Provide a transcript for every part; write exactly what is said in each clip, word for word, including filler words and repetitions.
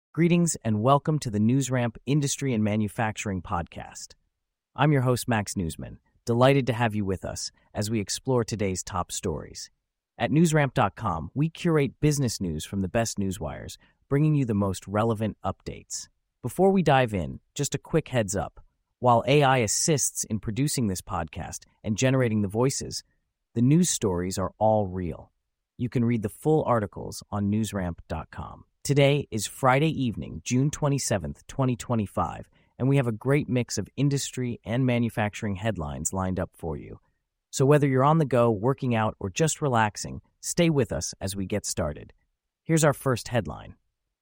Greetings and welcome to the NewsRamp Industry and Manufacturing Podcast. I'm your host, Max Newsman, delighted to have you with us as we explore today's top stories. At newsramp dot com, we curate business news from the best newswires, bringing you the most relevant updates. Before we dive in, just a quick heads up. While A I assists in producing this podcast and generating the voices, the news stories are all real. You can read the full articles on newsramp dot com. Today is Friday evening, June twenty-seventh, twenty twenty-five, and we have a great mix of industry and manufacturing headlines lined up for you. So whether you're on the go, working out, or just relaxing, stay with us as we get started. Here's our first headline.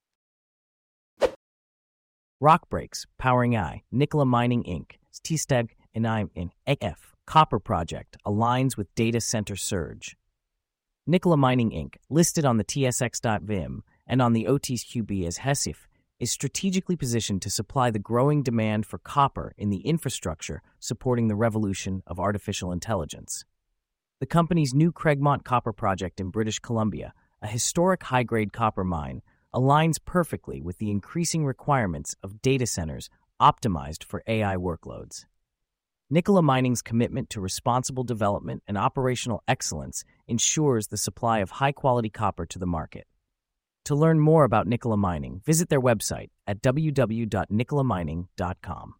Rock breaks, powering I, Nikola Mining Incorporated, T-Steg and I'm in A F. Copper project aligns with data center surge. Nikola Mining Incorporated, listed on the T S X dot V I M and on the O T C Q B as HESIF, is strategically positioned to supply the growing demand for copper in the infrastructure supporting the revolution of artificial intelligence. The company's new Craigmont copper project in British Columbia, a historic high-grade copper mine, aligns perfectly with the increasing requirements of data centers optimized for A I workloads. Nikola Mining's commitment to responsible development and operational excellence ensures the supply of high-quality copper to the market. To learn more about Nikola Mining, visit their website at w w w dot nikola mining dot com.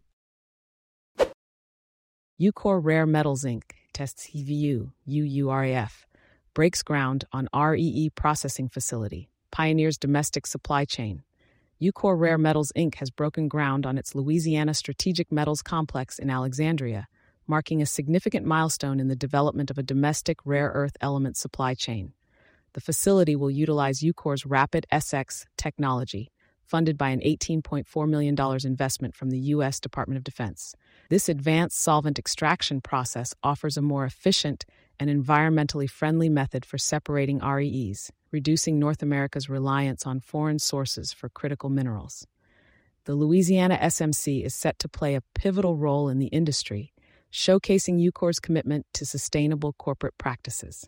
Ucore Rare Metals Incorporated, tests E V U, U U R A F, breaks ground on R E E processing facility, pioneers domestic supply chain. Ucore Rare Metals Incorporated has broken ground on its Louisiana Strategic Metals Complex in Alexandria, marking a significant milestone in the development of a domestic rare earth element supply chain. The facility will utilize Ucore's Rapid S X technology, funded by an eighteen point four million dollars investment from the U S Department of Defense. This advanced solvent extraction process offers a more efficient and environmentally friendly method for separating R E Es, reducing North America's reliance on foreign sources for critical minerals. The Louisiana S M C is set to play a pivotal role in the industry, showcasing Ucore's commitment to sustainable corporate practices.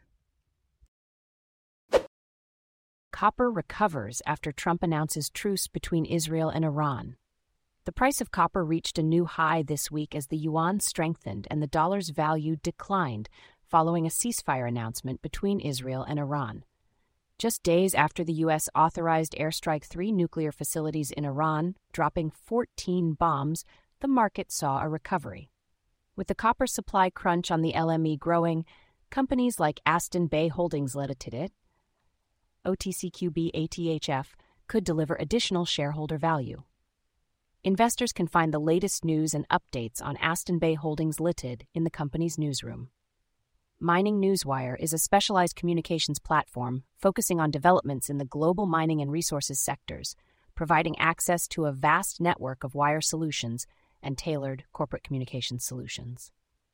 Copper recovers after Trump announces truce between Israel and Iran. The price of copper reached a new high this week as the yuan strengthened and the dollar's value declined following a ceasefire announcement between Israel and Iran. Just days after the U S authorized airstrike three nuclear facilities in Iran, dropping fourteen bombs, the market saw a recovery. With the copper supply crunch on the L M E growing, companies like Aston Bay Holdings Limited, O T C Q B A T H F, could deliver additional shareholder value. Investors can find the latest news and updates on Aston Bay Holdings Limited in the company's newsroom. Mining Newswire is a specialized communications platform focusing on developments in the global mining and resources sectors, providing access to a vast network of wire solutions and tailored corporate communications solutions.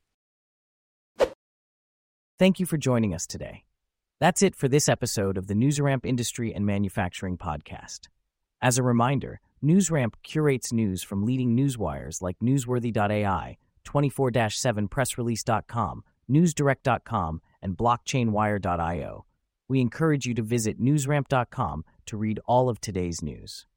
Thank you for joining us today. That's it for this episode of the NewsRamp Industry and Manufacturing Podcast. As a reminder, NewsRamp curates news from leading newswires like newsworthy dot A I, twenty-four seven press release dot com, newsdirect dot com, and blockchain wire dot io. We encourage you to visit newsramp dot com to read all of today's news.